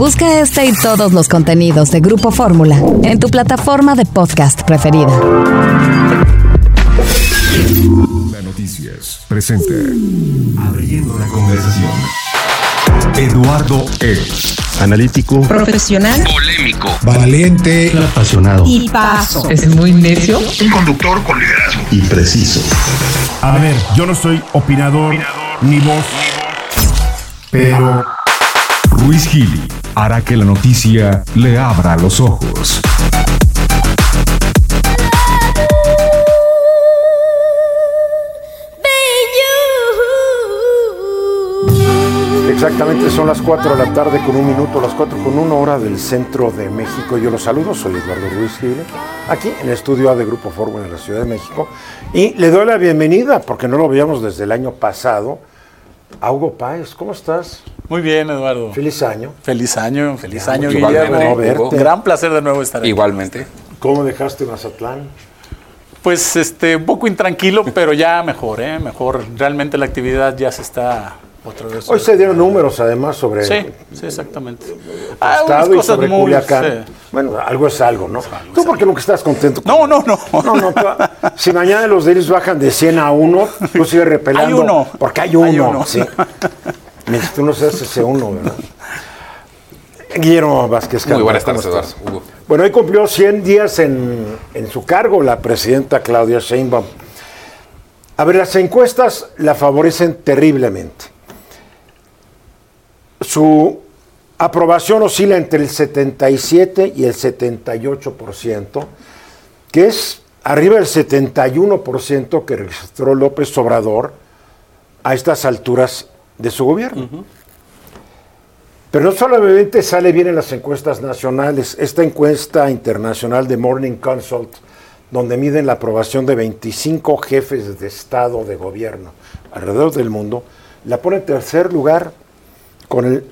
Busca este y todos los contenidos de Grupo Fórmula en tu plataforma de podcast preferida. La Noticias presenta Abriendo la Conversación. Eduardo Es. Analítico, profesional, polémico, valiente, apasionado y paso. Es muy necio. Un conductor con liderazgo y preciso. A ver, yo no soy opinador ni voz, pero Ruiz Gili hará que la noticia le abra los ojos. Exactamente, son las 4 de la tarde con un minuto, las 4:01 hora del centro de México. Yo los saludo, soy Eduardo Ruiz Gil, aquí en el estudio A de Grupo Fórmula en la Ciudad de México. Y le doy la bienvenida, porque no lo veíamos desde el año pasado, a Hugo Páez. ¿Cómo estás? Muy bien, Eduardo. Feliz año. Feliz año, Guillermo. No verte. Un gran placer de nuevo estar aquí. Igualmente. ¿Cómo dejaste Mazatlán? Pues un poco intranquilo, pero ya mejor, mejor. Realmente la actividad ya se está otra vez. Hoy se dieron números además sobre sí, exactamente. Estado y sobre Culiacán. Sí. Bueno, algo es algo, ¿no? ¿Tú por qué nunca estás contento? No. No, si mañana los diarios bajan de 100 a 1, tú sigues repelando. Hay uno. Porque hay uno. Sí. Mientras tú no seas ese uno, ¿verdad? Guillermo Vázquez. Muy buenas tardes, Eduardo. Hugo. Bueno, hoy cumplió 100 días en su cargo la presidenta Claudia Sheinbaum. A ver, las encuestas la favorecen terriblemente. Su aprobación oscila entre el 77 y el 78%, que es arriba del 71% que registró López Obrador a estas alturas de su gobierno. Uh-huh. Pero no solamente sale bien en las encuestas nacionales, esta encuesta internacional de Morning Consult, donde miden la aprobación de 25 jefes de Estado, de gobierno, alrededor del mundo, la pone en tercer lugar con el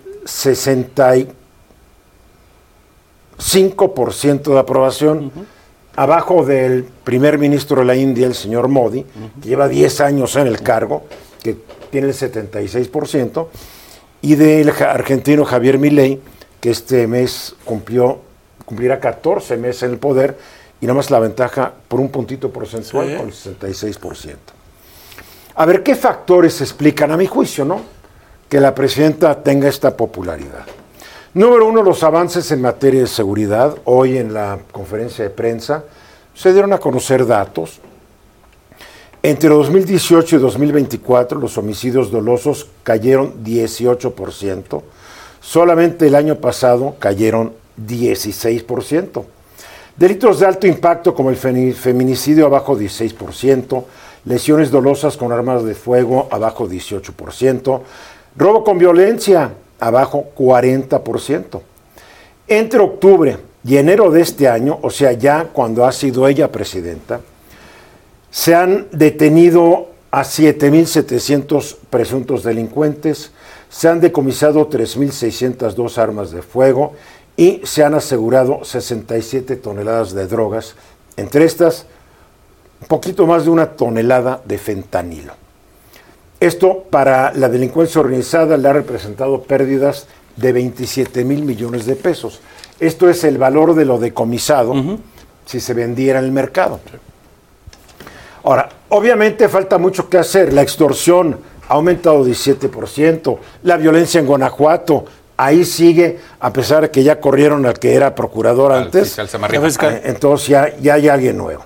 65% de aprobación, uh-huh, abajo del primer ministro de la India, el señor Modi, uh-huh, que lleva 10 años en el cargo, que tiene el 76%, y del argentino Javier Milei, que este mes cumplirá 14 meses en el poder, y nada más la ventaja por un puntito porcentual, sí, con el 66%. A ver, ¿qué factores explican, a mi juicio, que la presidenta tenga esta popularidad? Número uno, los avances en materia de seguridad. Hoy en la conferencia de prensa se dieron a conocer datos. Entre 2018 y 2024 los homicidios dolosos cayeron 18%. Solamente el año pasado cayeron 16%. Delitos de alto impacto como el feminicidio abajo 16%, lesiones dolosas con armas de fuego abajo 18%, robo con violencia abajo 40%. Entre octubre y enero de este año, o sea, ya cuando ha sido ella presidenta, se han detenido a 7,700 presuntos delincuentes, se han decomisado 3,602 armas de fuego y se han asegurado 67 toneladas de drogas, entre estas un poquito más de 1 tonelada de fentanilo. Esto para la delincuencia organizada le ha representado pérdidas de 27,000 millones de pesos. Esto es el valor de lo decomisado, uh-huh, si se vendiera en el mercado. Sí. Ahora, obviamente falta mucho que hacer. La extorsión ha aumentado 17%, la violencia en Guanajuato, ahí sigue, a pesar de que ya corrieron al que era procurador antes. Entonces ya hay alguien nuevo.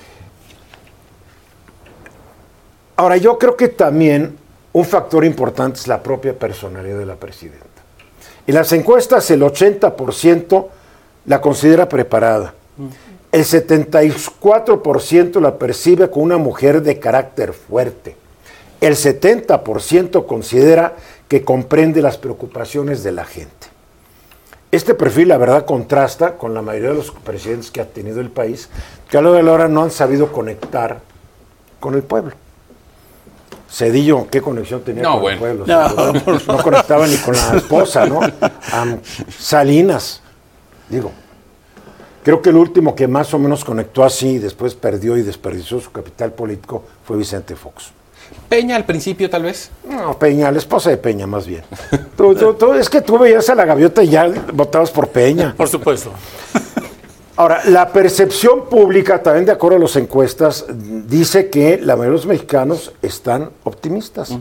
Ahora, yo creo que también un factor importante es la propia personalidad de la presidenta. En las encuestas el 80% la considera preparada. El 74% la percibe como una mujer de carácter fuerte. El 70% considera que comprende las preocupaciones de la gente. Este perfil, la verdad, contrasta con la mayoría de los presidentes que ha tenido el país, que a lo de la hora no han sabido conectar con el pueblo. Cedillo, ¿qué conexión tenía con el pueblo? No conectaba ni con la esposa, ¿no? Salinas, digo. Creo que el último que más o menos conectó así y después perdió y desperdició su capital político fue Vicente Fox. Peña al principio, tal vez. No, Peña, la esposa de Peña, más bien. Es que tú veías a la gaviota y ya votabas por Peña. Por supuesto. Ahora, la percepción pública, también de acuerdo a las encuestas, dice que la mayoría de los mexicanos están optimistas.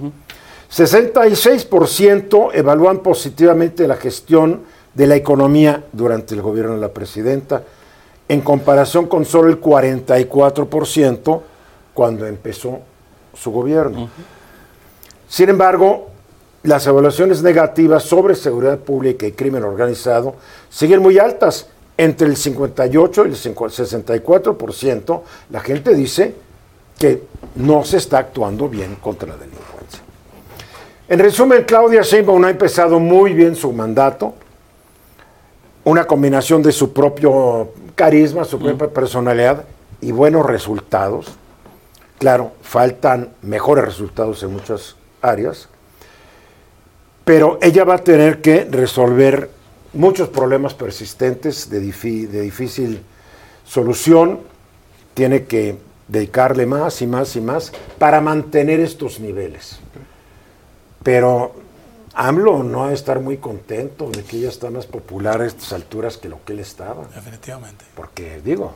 66% evalúan positivamente la gestión de la economía durante el gobierno de la presidenta, en comparación con solo el 44% cuando empezó su gobierno. Sin embargo, las evaluaciones negativas sobre seguridad pública y crimen organizado siguen muy altas. Entre el 58 y el 64%, la gente dice que no se está actuando bien contra la delincuencia. En resumen, Claudia Sheinbaum ha empezado muy bien su mandato, una combinación de su propio carisma, su propia personalidad y buenos resultados. Claro, faltan mejores resultados en muchas áreas, pero ella va a tener que resolver muchos problemas persistentes de difícil solución. Tiene que dedicarle más y más y más para mantener estos niveles. Pero AMLO no ha de estar muy contento de que ella está más popular a estas alturas que lo que él estaba. Definitivamente. Porque digo,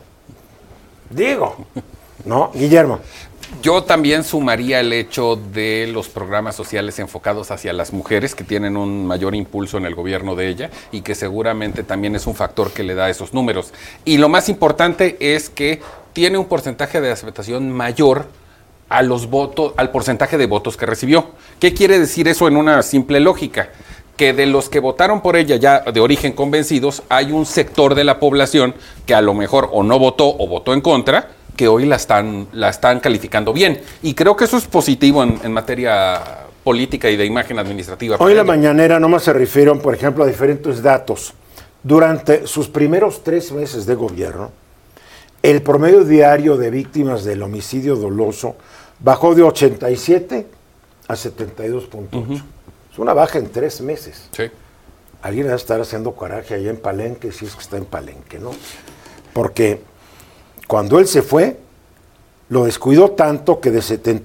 ¿no? Guillermo. Yo también sumaría el hecho de los programas sociales enfocados hacia las mujeres, que tienen un mayor impulso en el gobierno de ella y que seguramente también es un factor que le da esos números. Y lo más importante es que tiene un porcentaje de aceptación mayor a los votos, al porcentaje de votos que recibió. ¿Qué quiere decir eso en una simple lógica? Que de los que votaron por ella ya de origen convencidos, hay un sector de la población que a lo mejor o no votó o votó en contra, que hoy la están calificando bien. Y creo que eso es positivo en materia política y de imagen administrativa. Hoy en la mañanera nomás se refirieron, por ejemplo, a diferentes datos. Durante sus primeros 3 meses de gobierno, el promedio diario de víctimas del homicidio doloso bajó de 87 a 72.8. Es una baja en 3 meses. Sí. Alguien va a estar haciendo coraje allá en Palenque, si es que está en Palenque, ¿no? Porque cuando él se fue, lo descuidó tanto que de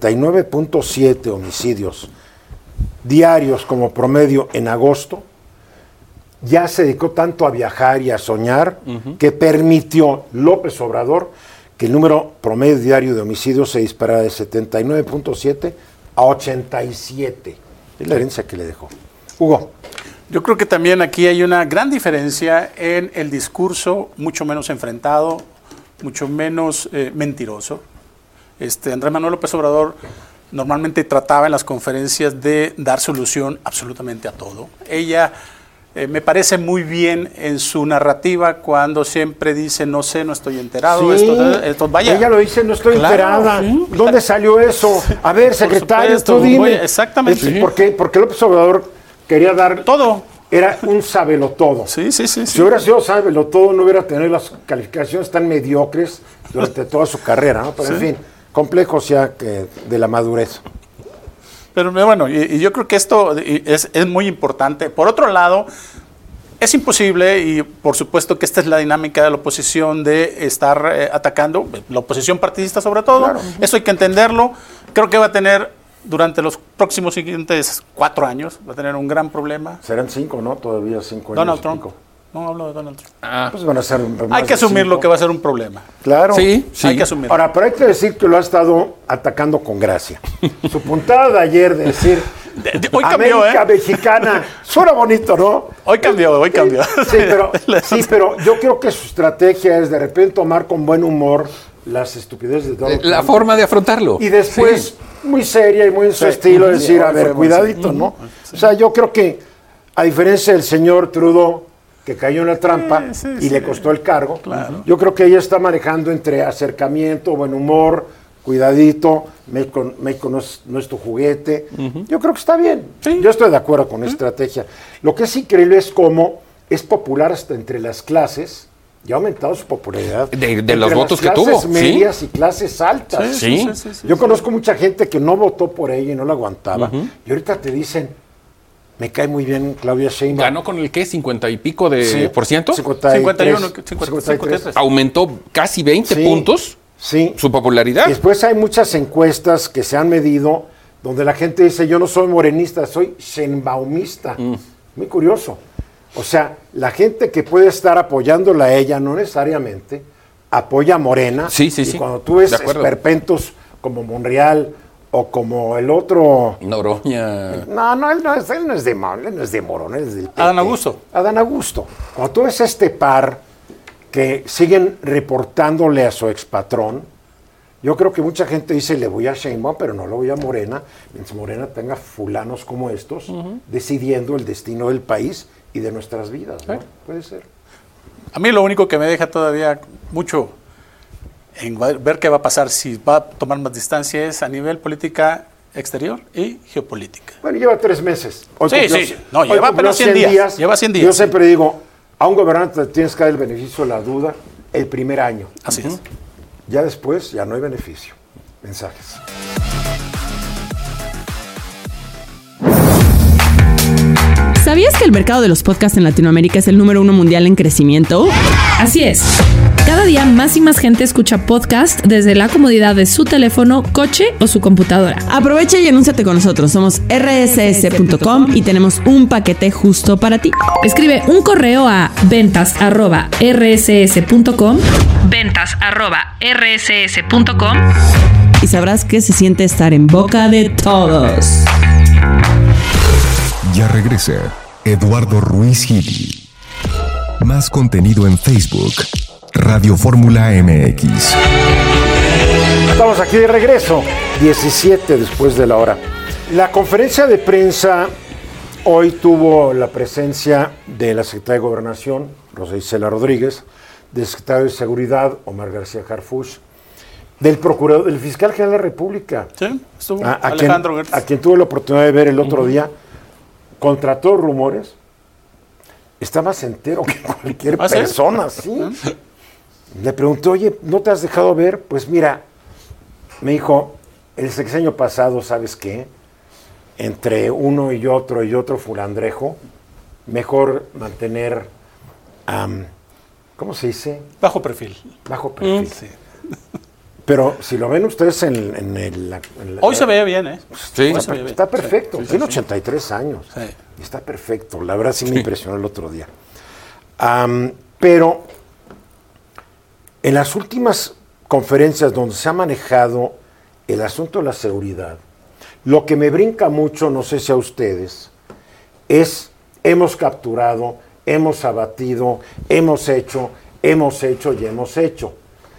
79.7 homicidios diarios como promedio en agosto, ya se dedicó tanto a viajar y a soñar que permitió López Obrador que el número promedio diario de homicidios se disparara de 79.7 a 87. Es la herencia que le dejó. Hugo. Yo creo que también aquí hay una gran diferencia en el discurso, mucho menos enfrentado, mucho menos mentiroso. Andrés Manuel López Obrador normalmente trataba en las conferencias de dar solución absolutamente a todo. Ella me parece muy bien en su narrativa cuando siempre dice, no sé, no estoy enterado. Sí, esto, vaya. Ella lo dice, no estoy enterada. Sí, ¿Dónde salió eso? A ver, secretario, tú dime. Exactamente. Sí. Porque López Obrador quería dar todo. Era un sabelotodo. Sí. Si hubiera sido sabelotodo, no hubiera tenido las calificaciones tan mediocres durante toda su carrera, ¿no? Pero en fin, complejos ya de la madurez. Pero bueno, y yo creo que esto es muy importante. Por otro lado, es imposible, y por supuesto que esta es la dinámica de la oposición, de estar atacando, la oposición partidista sobre todo. Claro. Eso hay que entenderlo. Creo que va a tener, durante los próximos siguientes 4 años, va a tener un gran problema. Serán 5, ¿no? Todavía 5 años. Donald Trump. No hablo de Donald Trump. Pues van a ser hay que asumir lo que va a ser un problema. Claro. Sí. Hay que asumirlo. Ahora, pero hay que decir que lo ha estado atacando con gracia. Su puntada de ayer de decir hoy cambió, América mexicana, suena bonito, ¿no? Hoy cambió. Sí, pero yo creo que su estrategia es de repente tomar con buen humor las estupideces de Donald Trump. La forma de afrontarlo. Y después, muy seria y muy en su estilo, decir, a ver, cuidadito, ¿no? O sea, yo creo que, a diferencia del señor Trudeau, que cayó en la trampa y le costó el cargo, yo creo que ella está manejando entre acercamiento, buen humor, cuidadito, México no es tu juguete. Yo creo que está bien. Sí. Yo estoy de acuerdo con esa estrategia. Lo que es increíble es cómo es popular hasta entre las clases, y ha aumentado su popularidad. De los votos que tuvo. Clases medias y clases altas. Sí. Yo conozco mucha gente que no votó por ella y no la aguantaba, y ahorita te dicen, me cae muy bien Claudia Sheinbaum. ¿Ganó con el qué? ¿50 y pico de por ciento? 53. Aumentó casi 20 puntos su popularidad. Después hay muchas encuestas que se han medido donde la gente dice, yo no soy morenista, soy sheinbaumista. Muy curioso. O sea, la gente que puede estar apoyándola a ella no necesariamente apoya a Morena. Sí. Y cuando tú ves esperpentos como Monreal o como el otro... Noroña. No, él no es de Morón, él es del PT. Adán Augusto. Adán Augusto. Cuando tú ves este par que siguen reportándole a su expatrón, yo creo que mucha gente dice, le voy a Sheinbaum, pero no le voy a Morena, mientras Morena tenga fulanos como estos decidiendo el destino del país y de nuestras vidas, ¿no? Puede ser. A mí lo único que me deja todavía mucho en ver qué va a pasar, si va a tomar más distancia, es a nivel política exterior y geopolítica. Bueno, lleva 3 meses. Lleva apenas 100 días. Lleva 100 días. Yo siempre digo, a un gobernante tienes que dar el beneficio de la duda el primer año. Así es. Ya después, ya no hay beneficio. Mensajes. ¿Sabías que el mercado de los podcasts en Latinoamérica es el número 1 mundial en crecimiento? Así es. Cada día más y más gente escucha podcast desde la comodidad de su teléfono, coche o su computadora. Aprovecha y anúnciate con nosotros. Somos rss.com y tenemos un paquete justo para ti. Escribe un correo a ventas@rss.com. ventas@rss.com. Y sabrás que se siente estar en boca de todos. Ya regresa Eduardo Ruiz Gili. Más contenido en Facebook, Radio Fórmula MX. Estamos aquí de regreso, 17 después de la hora. La conferencia de prensa hoy tuvo la presencia de la secretaria de Gobernación, Rosa Isela Rodríguez, del secretario de Seguridad, Omar García Harfuch, del procurador, del fiscal general de la República. Sí, estuvo Alejandro Gertz. A quien tuve la oportunidad de ver el otro día. Contra todos rumores, está más entero que cualquier persona, ¿sí? Le pregunté, oye, ¿no te has dejado ver? Pues mira, me dijo, el sexenio pasado, ¿sabes qué? Entre uno y otro fulandrejo, mejor mantener, ¿cómo se dice? Bajo perfil. Bajo perfil. Sí. Pero si lo ven ustedes hoy se ve bien, ¿eh? Sí, está perfecto. Tiene 83 años. Sí. Está perfecto. La verdad sí me impresionó el otro día. Pero en las últimas conferencias donde se ha manejado el asunto de la seguridad, lo que me brinca mucho, no sé si a ustedes, es hemos capturado, hemos abatido, hemos hecho y hemos hecho.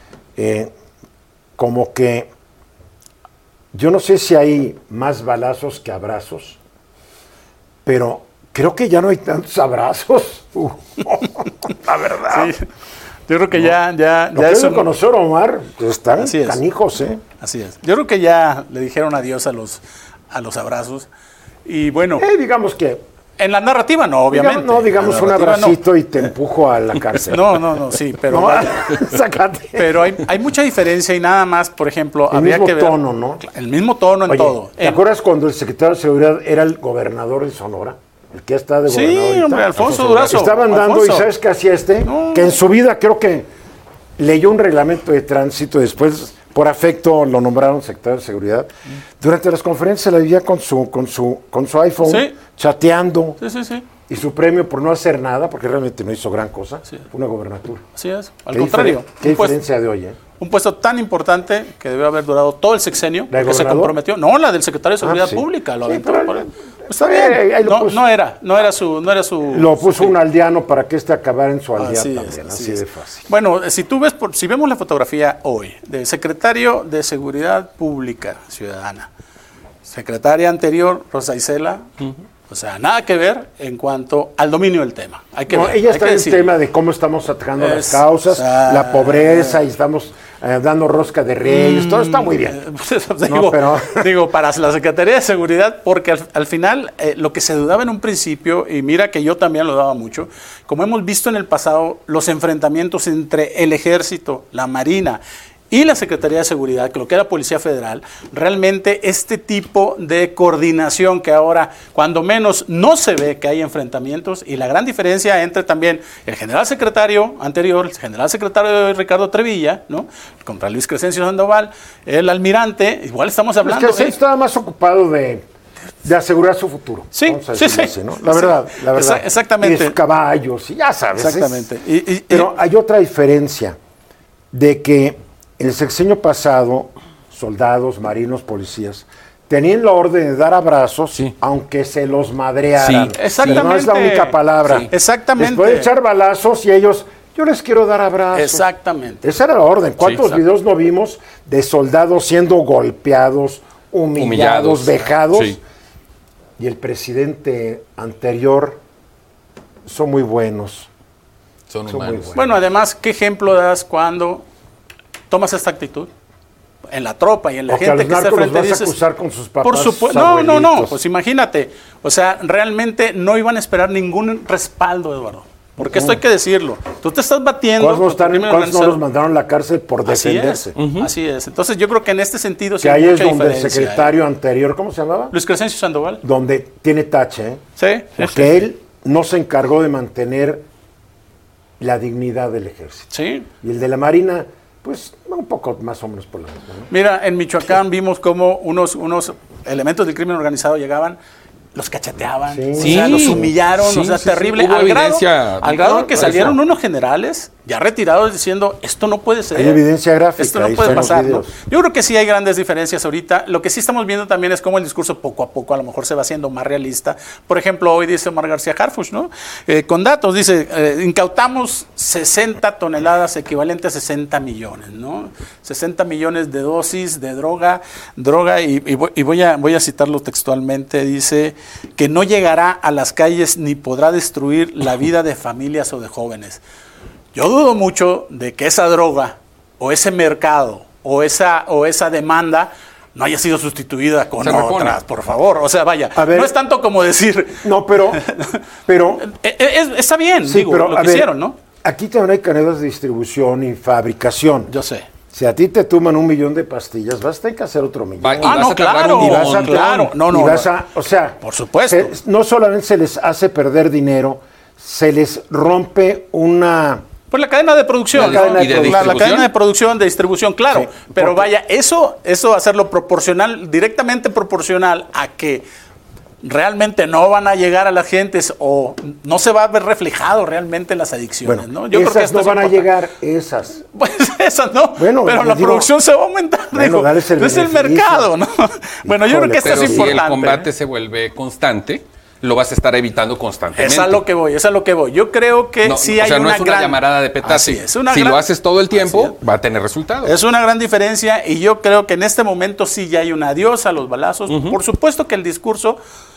Como que yo no sé si hay más balazos que abrazos, pero creo que ya no hay tantos abrazos. La verdad. Sí. Yo creo que ya eso conocer Omar, están canijos, ¿eh? Así es. Yo creo que ya le dijeron adiós a los abrazos. Y bueno. Digamos que. En la narrativa no, obviamente. Digamos un abracito y te empujo a la cárcel. No, sí, pero. Sácate. Pero hay mucha diferencia y nada más, por ejemplo, habría que ver. El mismo tono, ¿no? El mismo tono en todo. ¿Te acuerdas cuando el secretario de Seguridad era el gobernador de Sonora? El que está de gobernador. Sí, hombre, Alfonso Durazo. Estaban dando, ¿y sabes qué hacía que en su vida creo que leyó un reglamento de tránsito, después por afecto lo nombraron secretario de Seguridad. Durante las conferencias se la vivía con su iPhone, chateando. Sí. Y su premio por no hacer nada, porque realmente no hizo gran cosa, fue una gobernatura. Así es. Al contrario. Qué diferencia de hoy, ¿eh? Un puesto tan importante que debió haber durado todo el sexenio, porque se comprometió. No, la del secretario de Seguridad Pública. Lo aventó está bien. No era su. Lo puso un aldeano para que acabara en su aldea también, así de fácil. Bueno, si vemos la fotografía hoy del secretario de Seguridad Pública Ciudadana, secretaria anterior, Rosa Isela, o sea, nada que ver en cuanto al dominio del tema. Ella está en el tema de cómo estamos atacando las causas, la pobreza, y estamos dando rosca de reyes, todo está muy bien. Digo, para la Secretaría de Seguridad, porque al final lo que se dudaba en un principio, y mira que yo también lo daba mucho, como hemos visto en el pasado, los enfrentamientos entre el Ejército, la Marina y la Secretaría de Seguridad, que lo que era Policía Federal, realmente este tipo de coordinación que ahora, cuando menos, no se ve que hay enfrentamientos, y la gran diferencia entre también el general secretario anterior, el general secretario Ricardo Trevilla, ¿no?, contra Luis Crescencio Sandoval, el almirante, igual estamos hablando... Es que estaba más ocupado de asegurar su futuro. Sí, sí. Así, ¿no? La verdad. Exactamente. Y de sus caballos, y ya sabes. Exactamente. Pero hay otra diferencia, de que el sexenio pasado, soldados, marinos, policías, tenían la orden de dar abrazos, aunque se los madrearan. Sí, exactamente. Pero no es la única palabra. Sí. Exactamente. Después de echar balazos y ellos, yo les quiero dar abrazos. Exactamente. Esa era la orden. ¿Cuántos videos no vimos de soldados siendo golpeados, humillados, vejados? Sí. Y el presidente anterior son muy buenos. Son muy humanos. buenos. Bueno, además, ¿qué ejemplo das cuando tomas esta actitud? En la tropa y en la Porque gente a los que está narcos frente los vas dices, a acusar con sus papás. por supuesto. sus No, abuelitos. pues imagínate. O sea, realmente no iban a esperar ningún respaldo, Eduardo. Porque esto hay que decirlo. Tú te estás batiendo. ¿Cuántos no los mandaron a la cárcel por defenderse? Así es. Entonces yo creo que en este sentido Que ahí es donde el secretario anterior, ¿cómo se llamaba? Luis Crescencio Sandoval. Donde tiene tache, ¿eh? Sí. Porque él no se encargó de mantener la dignidad del ejército. Sí. Y el de la Marina, pues un poco más o menos por la misma, ¿no? Mira, en Michoacán vimos cómo unos elementos del crimen organizado llegaban, los cacheteaban, o sea, los humillaron, o sea, terrible, al grado que salieron unos generales ya retirados diciendo, esto no puede ser. Hay evidencia gráfica. Esto no puede pasar, ¿no? Yo creo que sí hay grandes diferencias ahorita. Lo que sí estamos viendo también es cómo el discurso poco a poco a lo mejor se va haciendo más realista. Por ejemplo, hoy dice Omar García Harfuch, ¿no? Con datos, dice, incautamos 60 toneladas equivalente a 60 millones, ¿no? 60 millones de dosis de droga, y voy a citarlo textualmente, dice que no llegará a las calles ni podrá destruir la vida de familias o de jóvenes. Yo dudo mucho de que esa droga o ese mercado o esa demanda no haya sido sustituida con otras, por favor. O sea, vaya, no es tanto como decir... No, pero está bien, sí, digo, pero, lo que hicieron, ¿no? Aquí también hay cadenas de distribución y fabricación. Yo sé. Si a ti te toman 1 millón de pastillas, vas a tener que hacer otro millón. No, claro. O sea, por supuesto. No solamente se les hace perder dinero, se les rompe una... Pues la cadena de producción, la cadena de producción, de distribución, claro. Sí, pero vaya, eso hacerlo directamente proporcional a que realmente no van a llegar a las gentes o no se va a ver reflejado realmente en las adicciones, bueno, ¿no? Yo esas creo que esto no van a llegar, esas. Pues esas no, bueno, pero la producción se va a aumentar, es el mercado, ¿no? Bueno, yo creo que esto es importante. Si el combate se vuelve constante, lo vas a estar evitando constantemente. Es a lo que voy. Yo creo que sí hay no es una llamarada de petate. Si lo haces todo el tiempo, va a tener resultados. Es una gran diferencia y yo creo que en este momento sí ya hay un adiós a los balazos. Por supuesto que el discurso,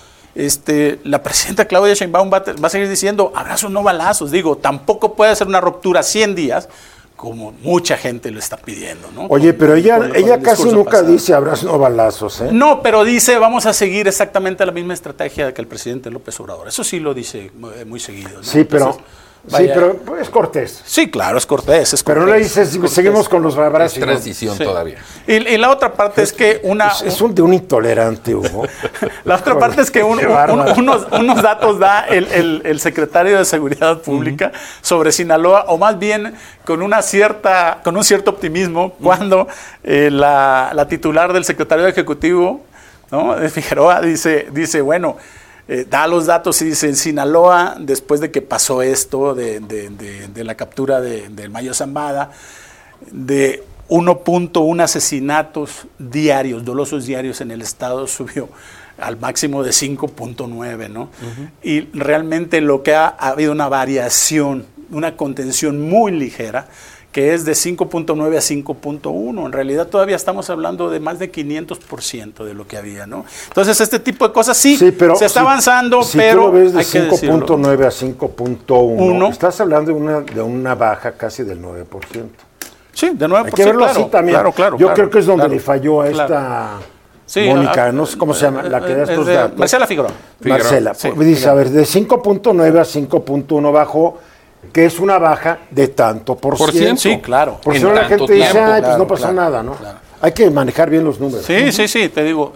la presidenta Claudia Sheinbaum va a seguir diciendo abrazos no balazos. Digo, tampoco puede ser una ruptura 100 días, como mucha gente lo está pidiendo, ¿no? Oye, pero ella casi nunca dice abrazos no balazos, ¿eh? No, pero dice vamos a seguir exactamente la misma estrategia que el presidente López Obrador. Eso sí lo dice muy seguido, ¿no? Sí, pero es cortés. Sí, claro, es cortés. Pero no le dices, seguimos con los abrazos. Es transición todavía. Y la otra parte es que es un intolerante, Hugo. La otra parte es que unos datos da el secretario de Seguridad Pública sobre Sinaloa, o más bien con un cierto optimismo, cuando la titular del secretario ejecutivo, ¿no?, de Figueroa dice bueno, da los datos y dice, en Sinaloa, después de que pasó esto de la captura del Mayo Zambada, de 1.1 asesinatos diarios, dolosos diarios en el estado, subió al máximo de 5.9, ¿no? Y realmente lo que ha habido una variación, una contención muy ligera, que es de 5.9 a 5.1. En realidad todavía estamos hablando de más de 500% de lo que había, ¿no? Entonces este tipo de cosas sí se está avanzando, pero tú lo ves de 5.9 a 5.1, estás hablando de una baja casi del 9%. Sí, de 9%. Hay que verlo así también. Claro, Yo creo que es donde le falló a esta Mónica, no sé cómo se llama, la que da estos datos. Marcela Figueroa. Marcela, dice, a ver, de 5.9 a 5.1 bajó. que es una baja de tanto por ciento. Sí, claro. Por si En no la tanto gente dice, tiempo. pues no Claro, pasa claro, nada, ¿no? claro. Hay que manejar bien los números. Sí, te digo.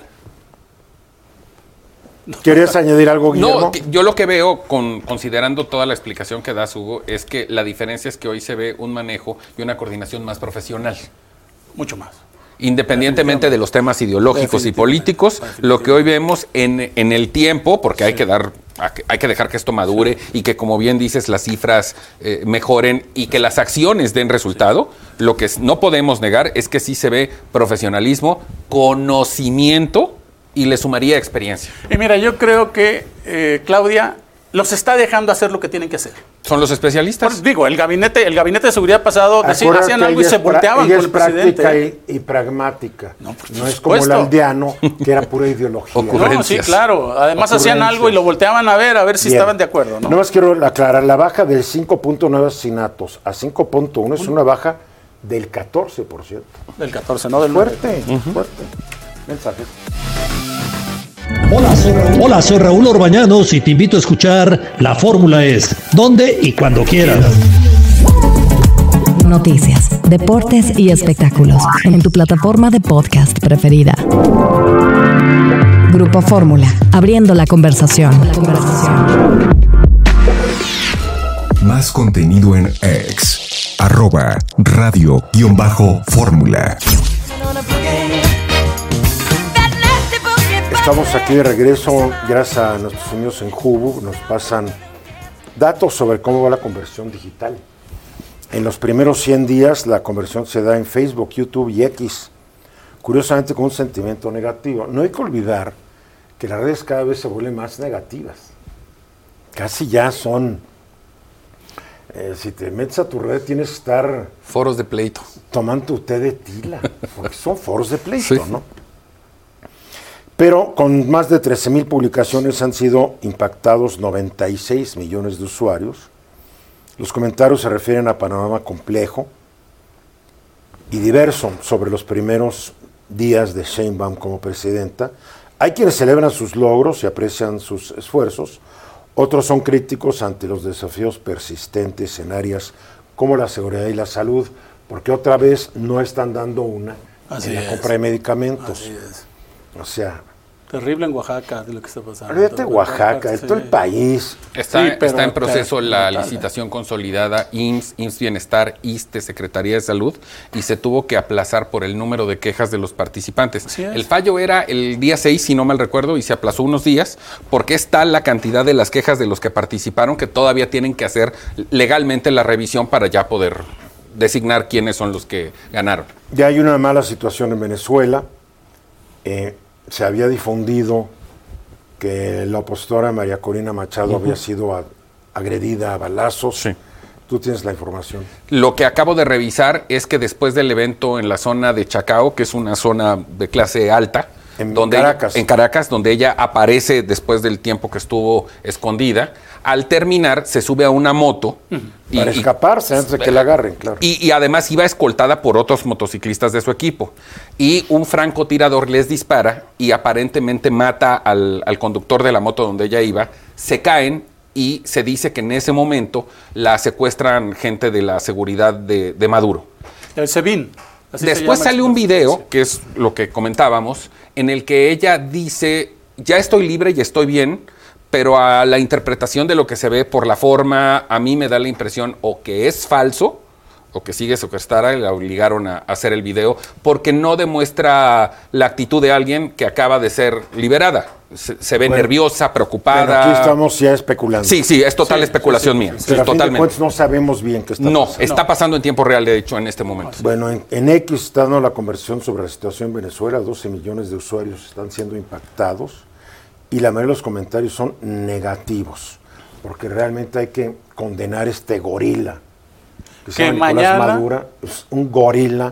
¿Querías añadir algo, Guillermo? No, yo lo que veo, considerando toda la explicación que das, Hugo, es que la diferencia es que hoy se ve un manejo y una coordinación más profesional. Mucho más. Independientemente de los temas ideológicos y políticos, lo que hoy vemos en el tiempo, porque hay que dejar que esto madure y que, como bien dices, las cifras mejoren y que las acciones den resultado, lo que no podemos negar es que sí se ve profesionalismo, conocimiento y le sumaría experiencia. Y mira, yo creo que Claudia los está dejando hacer lo que tienen que hacer. ¿Son los especialistas? Pues, digo, el gabinete de seguridad pasado Acuérdate hacían que algo y ella se es volteaban ella con es el presidente. práctica y pragmática. No, por No es como el supuesto. aldeano, que era pura ideología. No, sí, Ocurrencias. claro. Además hacían algo y lo volteaban a ver si Bien. estaban de acuerdo, ¿no? Nada más quiero aclarar, la baja del 5.9 asesinatos a 5.1 es una baja del 14%. Del 14, no del Fuerte, fuerte. Mensajes. Hola, soy Raúl Orbañanos y te invito a escuchar La Fórmula Es, donde y cuando quieras. Noticias, deportes y espectáculos en tu plataforma de podcast preferida. Grupo Fórmula, abriendo la conversación. Más contenido en X, @radio_fórmula. Estamos aquí de regreso, gracias a nuestros amigos en Jubu, nos pasan datos sobre cómo va la conversión digital. En los primeros 100 días la conversión se da en Facebook, YouTube y X, curiosamente con un sentimiento negativo. No hay que olvidar que las redes cada vez se vuelven más negativas. Casi ya son, si te metes a tu red tienes que estar Foros de pleito. tomando tu té de tila, porque son foros de pleito, Sí. ¿no? Pero con más de 13,000 publicaciones han sido impactados 96 millones de usuarios. Los comentarios se refieren a panorama complejo y diverso sobre los primeros días de Sheinbaum como presidenta. Hay quienes celebran sus logros y aprecian sus esfuerzos. Otros son críticos ante los desafíos persistentes en áreas como la seguridad y la salud, porque otra vez no están dando una Así en la es. compra de medicamentos. Así es. O sea, Terrible en Oaxaca de lo que está pasando. olvídate Oaxaca, de todo el país. Está pero en proceso la claro. licitación consolidada IMSS Bienestar, ISSSTE, Secretaría de Salud, y se tuvo que aplazar por el número de quejas de los participantes. Así es. El fallo era el día 6, si no mal recuerdo, y se aplazó unos días, porque es tal la cantidad de las quejas de los que participaron que todavía tienen que hacer legalmente la revisión para ya poder designar quiénes son los que ganaron. Ya hay una mala situación en Venezuela. Se había difundido que la opositora María Corina Machado había sido agredida a balazos. Sí. Tú tienes la información. Lo que acabo de revisar es que después del evento en la zona de Chacao, que es una zona de clase alta, En en Caracas, donde ella aparece después del tiempo que estuvo escondida, al terminar se sube a una moto Para escaparse antes de que la agarren, claro. y además iba escoltada por otros motociclistas de su equipo. Y un francotirador les dispara y aparentemente mata al conductor de la moto donde ella iba. Se caen y se dice que en ese momento la secuestran gente de la seguridad de Maduro. El SEBIN. así se Después llama sale un video, que es lo que comentábamos, en el que ella dice, ya estoy libre y estoy bien, pero a la interpretación de lo que se ve por la forma, a mí me da la impresión o que es falso, o que sigue secuestrada y la obligaron a hacer el video, porque no demuestra la actitud de alguien que acaba de ser liberada. Se ve nerviosa, preocupada. Bueno, aquí estamos ya especulando. Sí, es total especulación mía. Pero a fin de Totalmente. cuentas no sabemos bien qué está No, pasando. está pasando en tiempo real, de hecho, en este momento. Bueno, en X está dando la conversión sobre la situación en Venezuela. 12 millones de usuarios están siendo impactados y la mayoría de los comentarios son negativos, porque realmente hay que condenar este gorila. Que se llama Nicolás Maduro, es un gorila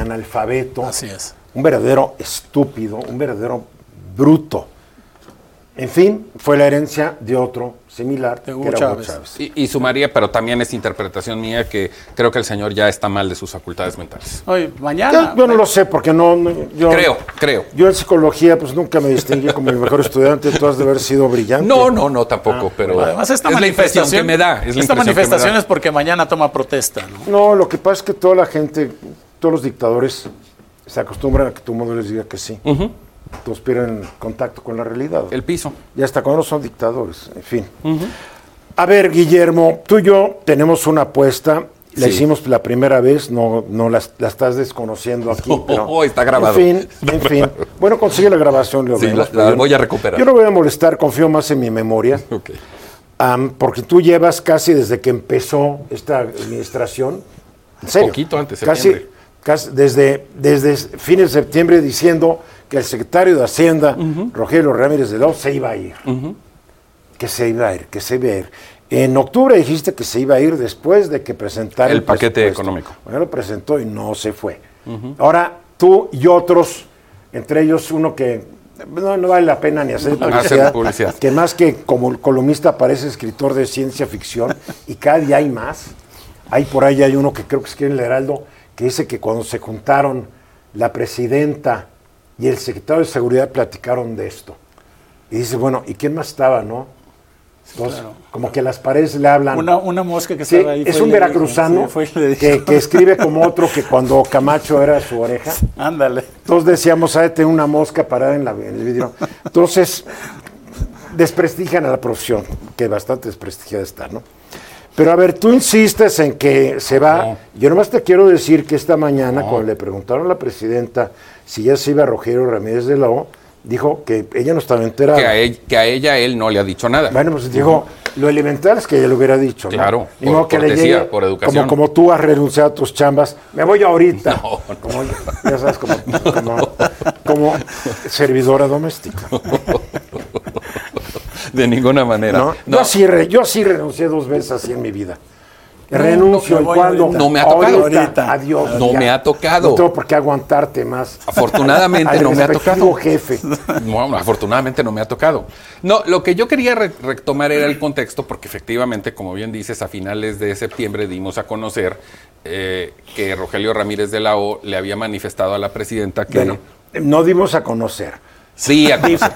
semianalfabeto. Así es. Un verdadero estúpido, un verdadero bruto. En fin, fue la herencia de otro similar, que era Hugo Chávez. Y sumaría, pero también es interpretación mía, que creo que el señor ya está mal de sus facultades mentales. Oye, mañana... Yo no lo sé, porque yo creo. Yo en psicología pues nunca me distinguí como el mejor estudiante, tú has de haber sido brillante. No, tampoco, pero además esta es la impresión que me da. Esta manifestación es porque mañana toma protesta, ¿no? No, lo que pasa es que toda la gente, todos los dictadores se acostumbran a que todo el mundo les diga que sí. Todos pierden contacto con la realidad. El piso. Y hasta cuando no son dictadores, en fin. A ver, Guillermo, tú y yo tenemos una apuesta. La hicimos la primera vez, no la estás desconociendo aquí. Pero, está grabado. En fin. Bueno, consigue la grabación, Leo. Sí, la voy a recuperar. Yo no voy a molestar, confío más en mi memoria. Okay. Porque tú llevas casi desde que empezó esta administración. En serio. Poquito antes de septiembre. Casi desde fines de septiembre diciendo que el secretario de Hacienda, Rogelio Ramírez de la O, se iba a ir. Que se iba a ir. En octubre dijiste que se iba a ir después de que presentara el paquete económico. Bueno, lo presentó y no se fue. Ahora, tú y otros, entre ellos uno que no vale la pena ni hacer publicidad, que más que como columnista parece escritor de ciencia ficción, y cada día hay más. Por ahí hay uno que creo que es en el Heraldo, que dice que cuando se juntaron la presidenta y el secretario de Seguridad platicaron de esto. Y dice, bueno, ¿y quién más estaba, no? Entonces, como que las paredes le hablan. Una mosca que estaba ahí. Es un veracruzano que escribe como otro que cuando Camacho era su oreja. Ándale. Entonces decíamos, tener una mosca parada en el vidrio. Entonces, desprestigian a la profesión, que bastante desprestigiada está, ¿no? Pero a ver, tú insistes en que se va. No. Yo nomás te quiero decir que esta mañana, cuando le preguntaron a la presidenta si ya se iba Rogelio Ramírez de la O, dijo que ella no estaba enterada. Que a ella él no le ha dicho nada. Bueno, pues dijo, lo elemental es que ella lo hubiera dicho, ¿no? Claro, por cortesía, por educación. Como tú has renunciado a tus chambas, me voy ahorita. No. Como, ya sabes, como servidora doméstica. De ninguna manera. No. Yo sí renuncié 2 veces así en mi vida. Renuncio cuando no me ha tocado. Ahorita, adiós. No me ha tocado. No tengo por qué aguantarte más. Afortunadamente no me ha tocado. Jefe. No, afortunadamente no me ha tocado. No, lo que yo quería retomar era el contexto, porque efectivamente, como bien dices, a finales de septiembre dimos a conocer que Rogelio Ramírez de la O le había manifestado a la presidenta que... Bueno, no dimos a conocer. Sí, a conocer.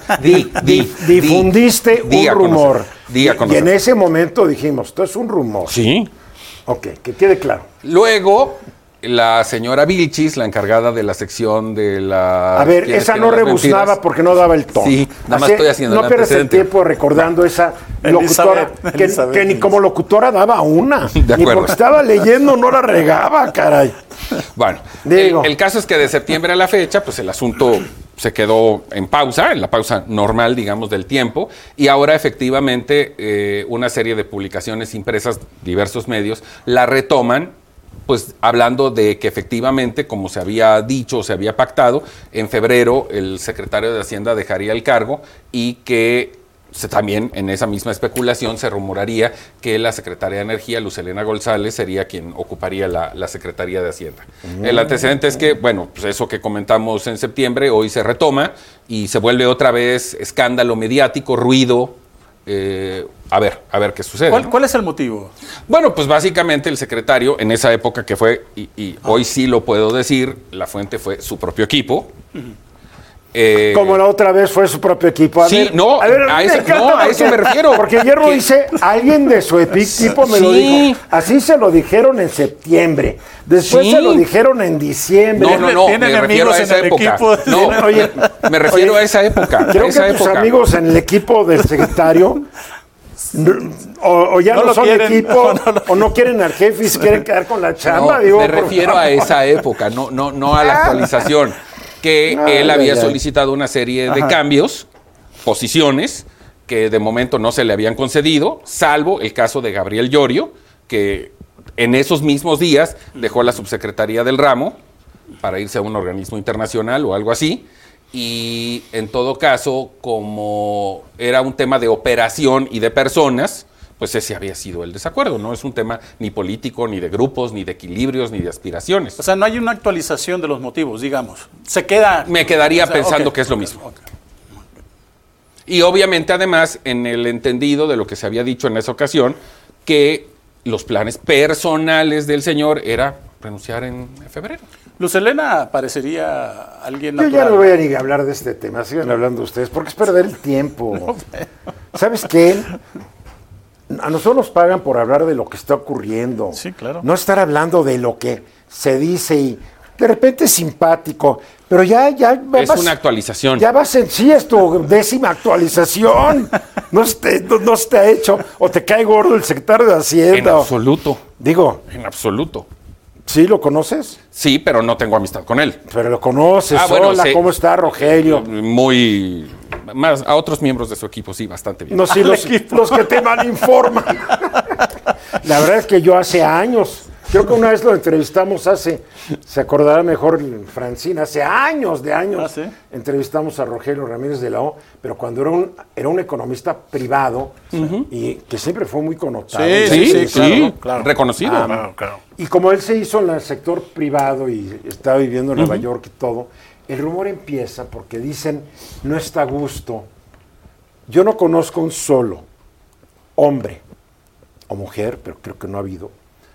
Difundiste un rumor. Y en ese momento dijimos, esto es un rumor. Sí. Ok, que quede claro. Luego, la señora Vilchis, la encargada de la sección de la... A ver, esa no rebuznaba porque no daba el tono. Sí, nada más estoy haciendo no pierdas el tiempo recordando esa locutora que ni como locutora daba una. De acuerdo. Ni porque estaba leyendo no la regaba, caray. Bueno, el caso es que de septiembre a la fecha, pues el asunto se quedó en la pausa normal, digamos, del tiempo, y ahora efectivamente una serie de publicaciones impresas, diversos medios, la retoman, pues hablando de que efectivamente, como se había dicho, se había pactado, en febrero el secretario de Hacienda dejaría el cargo y que también en esa misma especulación se rumoraría que la secretaria de Energía, Luz Helena González, sería quien ocuparía la Secretaría de Hacienda. El antecedente es que, bueno, pues eso que comentamos en septiembre, hoy se retoma y se vuelve otra vez escándalo mediático, ruido. A ver qué sucede. ¿Cuál es el motivo? Bueno, pues básicamente el secretario, en esa época que fue, y hoy sí lo puedo decir, la fuente fue su propio equipo. Como la otra vez fue su propio equipo. A eso me refiero. Porque Guillermo dice, alguien de su equipo me lo dijo. Así se lo dijeron en septiembre. Después se lo dijeron en diciembre. No, me refiero a esa época. Me refiero a esa época. Creo que tus amigos en el equipo del secretario o ya no son quieren, equipo o no quieren al jefe y se quieren quedar con la chamba. Me refiero a esa época, no a la actualización. Que él había solicitado una serie de cambios, posiciones, que de momento no se le habían concedido, salvo el caso de Gabriel Llorio, que en esos mismos días dejó la subsecretaría del ramo para irse a un organismo internacional o algo así, y en todo caso, como era un tema de operación y de personas, pues ese había sido el desacuerdo, no es un tema ni político, ni de grupos, ni de equilibrios, ni de aspiraciones. O sea, no hay una actualización de los motivos, digamos. Se queda... Me quedaría pensando que es lo mismo. Y obviamente, además, en el entendido de lo que se había dicho en esa ocasión, que los planes personales del señor era renunciar en febrero. Luz Helena parecería alguien Yo natural. ya no voy a ni hablar de este tema, sigan hablando ustedes, porque es perder el tiempo. ¿Sabes qué? A nosotros nos pagan por hablar de lo que está ocurriendo. Sí, claro. No estar hablando de lo que se dice y de repente es simpático, pero ya Es una actualización. Ya vas en sí, es tu 10ª actualización. No se te ha hecho, o te cae gordo el secretario de Hacienda. En absoluto. Digo. En absoluto. ¿Sí lo conoces? Sí, pero no tengo amistad con él. Pero lo conoces. Bueno, Hola, sí. ¿cómo está Rogelio? Muy... Más a otros miembros de su equipo, sí, bastante bien. No, sí, los que te malinforman. La verdad es que yo hace años, creo que una vez lo entrevistamos se acordará mejor Francina, hace años, ¿sí? Entrevistamos a Rogelio Ramírez de la O, pero cuando era un economista privado y que siempre fue muy connotado. Sí, claro. Reconocido. Claro. Y como él se hizo en el sector privado y estaba viviendo en Nueva York y todo, el rumor empieza porque dicen, no está a gusto. Yo no conozco un solo hombre o mujer, pero creo que no ha habido.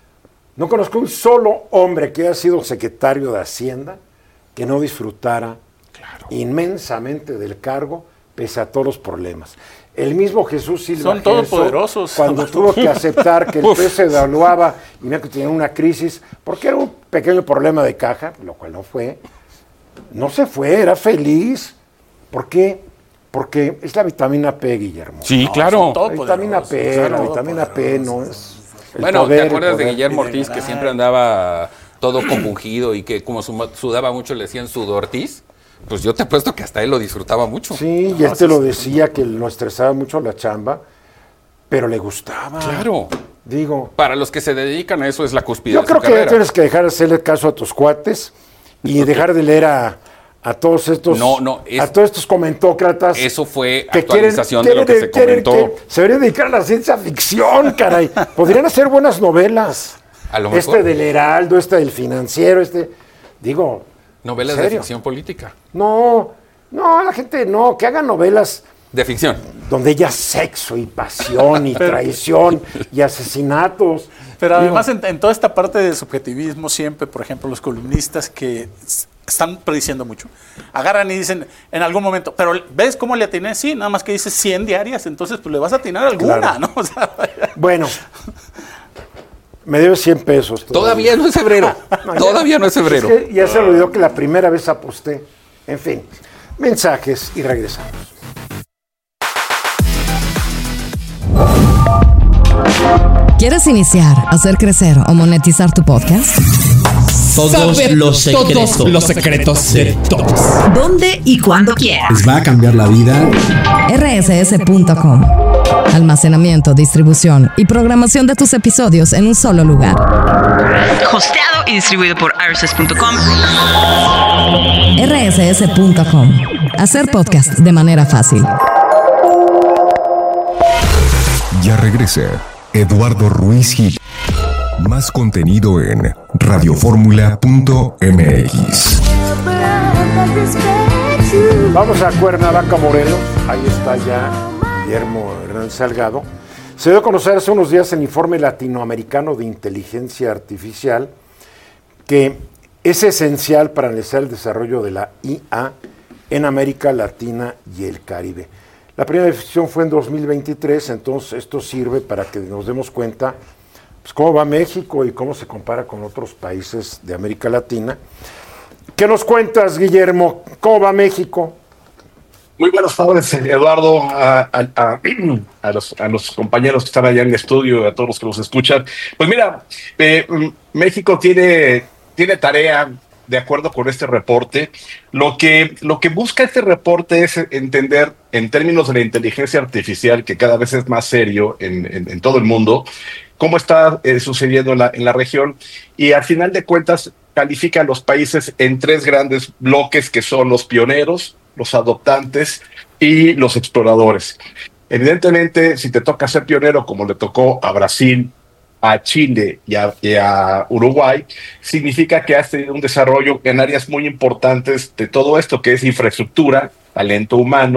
No conozco un solo hombre que haya sido secretario de Hacienda que no disfrutara inmensamente del cargo pese a todos los problemas. El mismo Jesús Silva Son todopoderosos. cuando tuvo que aceptar que el peso se devaluaba y mira que tenía una crisis, porque era un pequeño problema de caja, lo cual no fue, no se fue, era feliz. ¿Por qué? Porque es la vitamina P, Guillermo. Sí, claro. La vitamina P, la vitamina P no es... Bueno, ¿te acuerdas de Guillermo Ortiz, que siempre andaba todo compungido y que como sudaba mucho le decían sudortiz? Pues yo te apuesto que hasta él lo disfrutaba mucho. Sí, y él te lo decía, que lo estresaba mucho la chamba, pero le gustaba. Claro. Digo... Para los que se dedican a eso es la cúspide Yo de creo su que carrera. tienes que dejar de hacerle caso a tus cuates y dejar de leer a todos estos a todos estos comentócratas. Eso fue que actualización de lo que se comentó. Se deberían dedicar a la ciencia ficción, caray. Podrían hacer buenas novelas. A lo mejor. Del Heraldo, del Financiero, digo... Novelas de ficción política. No, la gente no, que hagan novelas... De ficción. Donde haya sexo y pasión y traición y asesinatos. Pero además en toda esta parte de subjetivismo siempre, por ejemplo, los columnistas que están prediciendo mucho, agarran y dicen en algún momento, pero ¿ves cómo le atiné? Sí, nada más que dices 100 diarias, entonces pues le vas a atinar alguna, claro. ¿No? O sea, bueno, me debe 100 pesos. Todavía no es febrero. Todavía no es febrero. Es que ya se olvidó que la primera vez aposté. En fin, mensajes y regresamos. ¿Quieres iniciar, hacer crecer o monetizar tu podcast? Todos los secretos de todos. ¿Dónde y cuándo quieras? Les va a cambiar la vida. rss.com. Almacenamiento, distribución y programación de tus episodios en un solo lugar. Hosteado y distribuido por rss.com. rss.com. Hacer podcast de manera fácil. Ya regresa Eduardo Ruiz Gil. Más contenido en radioformula.mx. Vamos a Cuernavaca, Morelos. Ahí está ya Guillermo Hernández Salgado. Se dio a conocer hace unos días el informe latinoamericano de inteligencia artificial, que es esencial para analizar el desarrollo de la IA en América Latina y el Caribe. La primera edición fue en 2023, entonces esto sirve para que nos demos cuenta pues, cómo va México y cómo se compara con otros países de América Latina. ¿Qué nos cuentas, Guillermo? ¿Cómo va México? Muy buenas tardes, Eduardo, a los compañeros que están allá en el estudio y a todos los que nos escuchan. Pues mira, México tiene tarea. De acuerdo con este reporte, lo que busca este reporte es entender en términos de la inteligencia artificial, que cada vez es más serio en todo el mundo, cómo está sucediendo en la región, y al final de cuentas califica a los países en 3 grandes bloques, que son los pioneros, los adoptantes y los exploradores. Evidentemente, si te toca ser pionero, como le tocó a Brasil, a Chile y a Uruguay, significa que has tenido un desarrollo en áreas muy importantes de todo esto, que es infraestructura, talento humano,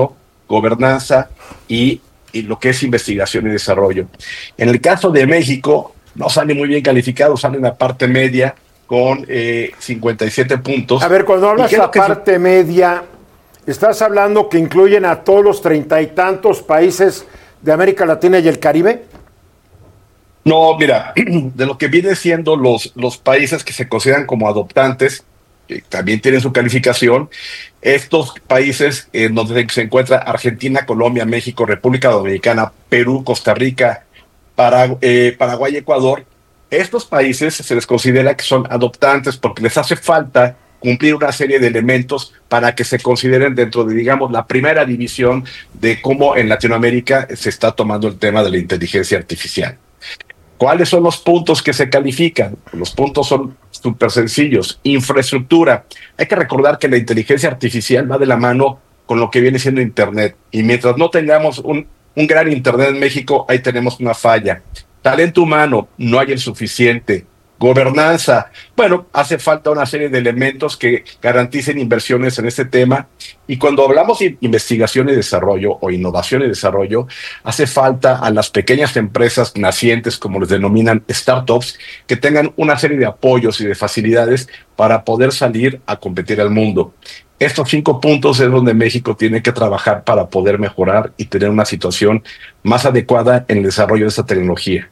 gobernanza y lo que es investigación y desarrollo. En el caso de México, no sale muy bien calificado, sale en la parte media con 57 puntos. A ver, cuando hablas de la parte media, ¿estás hablando que incluyen a todos los 30 y tantos países de América Latina y el Caribe? No, mira, de lo que vienen siendo los países que se consideran como adoptantes, que también tienen su calificación, estos países donde se encuentra Argentina, Colombia, México, República Dominicana, Perú, Costa Rica, Paraguay, Ecuador, estos países se les considera que son adoptantes porque les hace falta cumplir una serie de elementos para que se consideren dentro de, digamos, la primera división de cómo en Latinoamérica se está tomando el tema de la inteligencia artificial. ¿Cuáles son los puntos que se califican? Los puntos son súper sencillos. Infraestructura. Hay que recordar que la inteligencia artificial va de la mano con lo que viene siendo Internet. Y mientras no tengamos un gran Internet en México, ahí tenemos una falla. Talento humano, no hay el suficiente. Gobernanza, bueno, hace falta una serie de elementos que garanticen inversiones en este tema. Y cuando hablamos de investigación y desarrollo o innovación y desarrollo, hace falta a las pequeñas empresas nacientes, como les denominan startups, que tengan una serie de apoyos y de facilidades para poder salir a competir al mundo. Estos 5 puntos es donde México tiene que trabajar para poder mejorar y tener una situación más adecuada en el desarrollo de esta tecnología.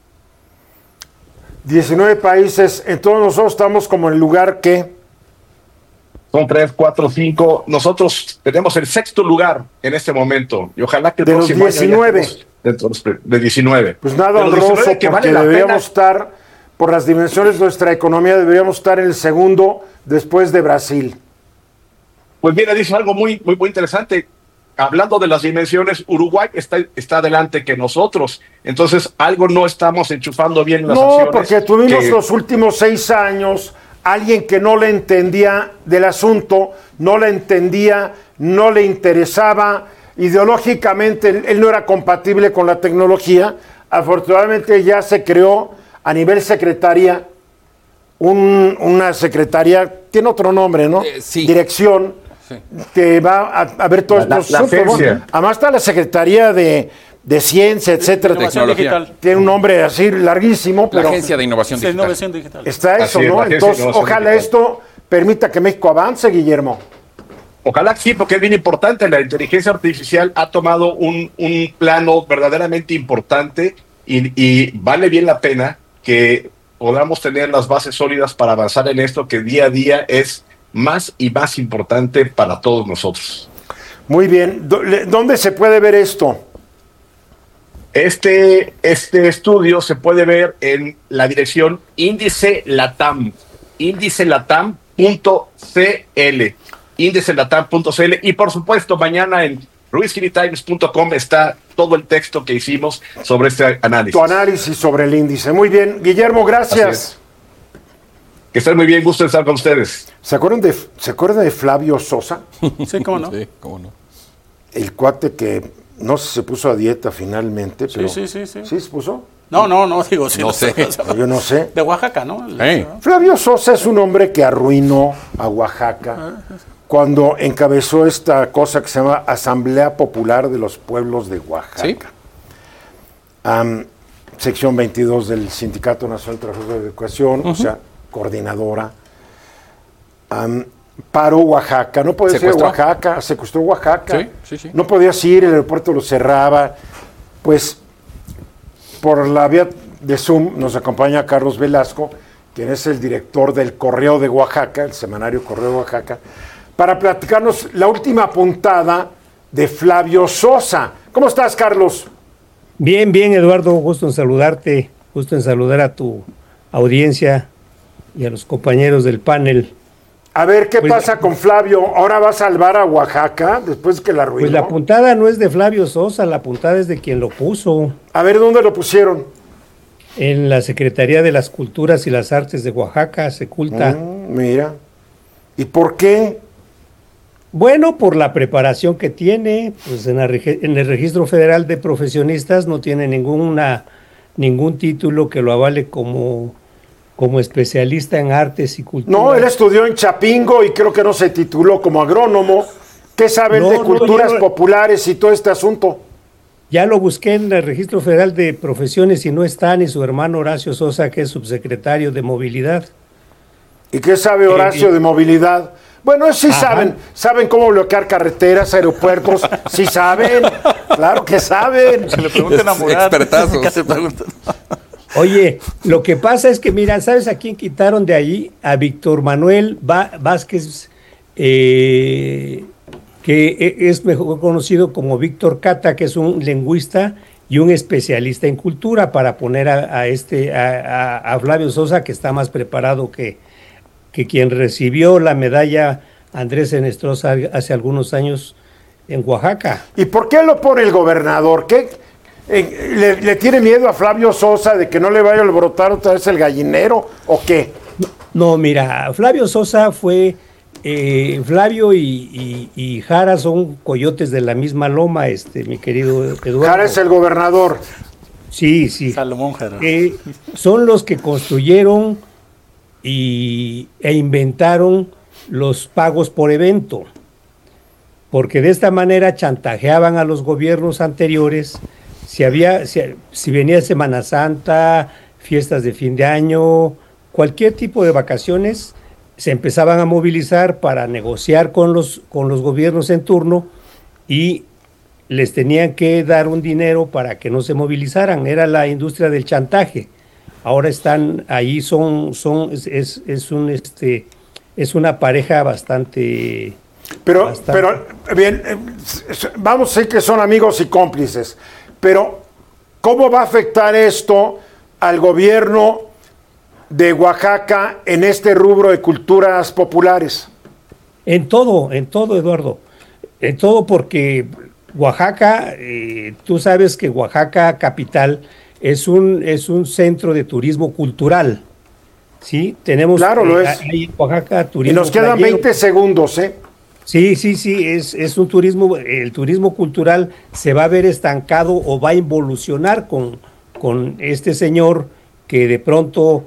19 países, entonces nosotros estamos como en el lugar que... Son 3, 4, 5. Nosotros tenemos el 6º lugar en este momento. Y ojalá que el de los próximo 19. Año dentro de 19. Pues nada honroso, porque vale deberíamos estar, por las dimensiones de nuestra economía, deberíamos estar en el segundo después de Brasil. Pues mira, dice algo muy interesante. Hablando de las dimensiones, Uruguay está adelante que nosotros. Entonces, algo no estamos enchufando bien las acciones. No, porque tuvimos los últimos 6 años alguien que no le entendía del asunto, no le entendía, no le interesaba, ideológicamente él no era compatible con la tecnología. Afortunadamente ya se creó a nivel secretaría una secretaría, tiene otro nombre, ¿no? Sí. Dirección. Sí. Que va a ver todos estos asuntos. Bueno, además está la Secretaría de Ciencia, etcétera. Tecnología. Tiene un nombre así larguísimo. La Agencia de Innovación Digital. Está eso, ¿no? Entonces, ojalá esto permita que México avance, Guillermo. Ojalá que sí, porque es bien importante. La inteligencia artificial ha tomado un plano verdaderamente importante y vale bien la pena que podamos tener las bases sólidas para avanzar en esto que día a día es más y más importante para todos nosotros. Muy bien. ¿Dónde se puede ver esto? Este estudio se puede ver en la dirección Índice Latam, indicelatam.cl, y por supuesto mañana en ruizgilitimes.com está todo el texto que hicimos sobre este análisis. Tu análisis sobre el índice. Muy bien. Guillermo, gracias. Que estén muy bien, gusto de estar con ustedes. ¿Se acuerdan de Flavio Sosa? Sí, cómo no. Sí, cómo no. El cuate que no sé si se puso a dieta finalmente, pero... Sí. ¿Sí se puso? No, digo, sí. No sé. Yo no sé. De Oaxaca, ¿no? Flavio Sosa es un hombre que arruinó a Oaxaca cuando encabezó esta cosa que se llama Asamblea Popular de los Pueblos de Oaxaca. ¿Sí? Sección 22 del Sindicato Nacional de Trabajadores de Educación, o sea, coordinadora. Paró Oaxaca, no podías ir a Oaxaca, secuestró Oaxaca. Sí. No podías ir, el aeropuerto lo cerraba. Pues por la vía de Zoom nos acompaña Carlos Velasco, quien es el director del Correo de Oaxaca, el semanario Correo de Oaxaca, para platicarnos la última puntada de Flavio Sosa. ¿Cómo estás, Carlos? Bien, Eduardo, gusto en saludarte, gusto en saludar a tu audiencia y a los compañeros del panel. A ver, ¿qué pasa con Flavio? ¿Ahora va a salvar a Oaxaca después que la arruinó? Pues la puntada no es de Flavio Sosa, la puntada es de quien lo puso. A ver, ¿dónde lo pusieron? En la Secretaría de las Culturas y las Artes de Oaxaca, Seculta. Mira. ¿Y por qué? Bueno, por la preparación que tiene, pues en el Registro Federal de Profesionistas no tiene ningún título que lo avale como especialista en artes y cultura. No, él estudió en Chapingo y creo que no se tituló como agrónomo. ¿Qué saben de culturas populares y todo este asunto? Ya lo busqué en el Registro Federal de Profesiones y no está, ni su hermano Horacio Sosa, que es subsecretario de Movilidad. ¿Y qué sabe Horacio de movilidad? Bueno, sí saben cómo bloquear carreteras, aeropuertos, sí saben, claro que saben. Se le preguntan a Murat. Expertazos. ¿Qué se preguntan? Oye, lo que pasa es que, mira, ¿sabes a quién quitaron de allí? A Víctor Manuel Vázquez, que es mejor conocido como Víctor Cata, que es un lingüista y un especialista en cultura, para poner a Flavio Sosa, que está más preparado que quien recibió la medalla Andrés Enestrosa hace algunos años en Oaxaca. ¿Y por qué lo pone el gobernador? ¿Qué le tiene miedo a Flavio Sosa de que no le vaya a alborotar otra vez el gallinero o qué? No, mira, Flavio Sosa fue... Flavio y Jara son coyotes de la misma loma, mi querido Eduardo. Jara es el gobernador. Sí. Salomón Jara. Son los que construyeron e inventaron los pagos por evento, porque de esta manera chantajeaban a los gobiernos anteriores. Si venía Semana Santa, fiestas de fin de año, cualquier tipo de vacaciones, se empezaban a movilizar para negociar con los gobiernos en turno y les tenían que dar un dinero para que no se movilizaran. Era la industria del chantaje. Ahora están ahí, es una pareja bastante... Pero bien, vamos a decir que son amigos y cómplices, pero ¿cómo va a afectar esto al gobierno de Oaxaca en este rubro de culturas populares? En todo, Eduardo. En todo, porque Oaxaca, tú sabes que Oaxaca capital es un centro de turismo cultural. Sí, tenemos claro, lo es. Ahí en Oaxaca turismo. Y nos quedan playero. 20 segundos, ¿eh? Sí, es un turismo, el turismo cultural se va a ver estancado o va a involucionar con este señor que de pronto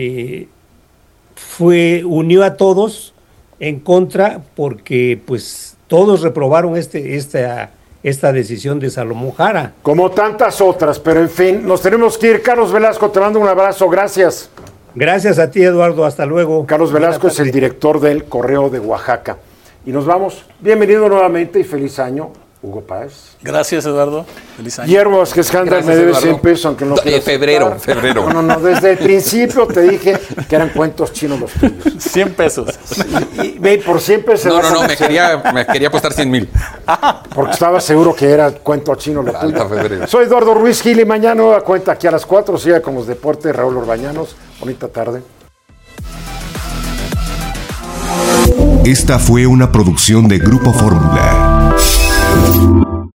unió a todos en contra, porque pues todos reprobaron esta decisión de Salomón Jara. Como tantas otras, pero en fin, nos tenemos que ir. Carlos Velasco, te mando un abrazo, gracias. Gracias a ti, Eduardo, hasta luego. Carlos Velasco es el director del Correo de Oaxaca. Y nos vamos. Bienvenido nuevamente y feliz año, Hugo Páez. Gracias, Eduardo. Feliz año. Guillermo Escandar me debe 100 pesos, aunque no quieras. Febrero. No, desde el principio te dije que eran cuentos chinos los tuyos. 100 pesos. Y por 100 pesos. No, me quería apostar 100,000. Porque estaba seguro que era cuento chino lo tuyo. Febrero. Soy Eduardo Ruiz Gil y mañana nueva cuenta aquí a las 4. Siga con los deportes, Raúl Orbañanos. Bonita tarde. Esta fue una producción de Grupo Fórmula.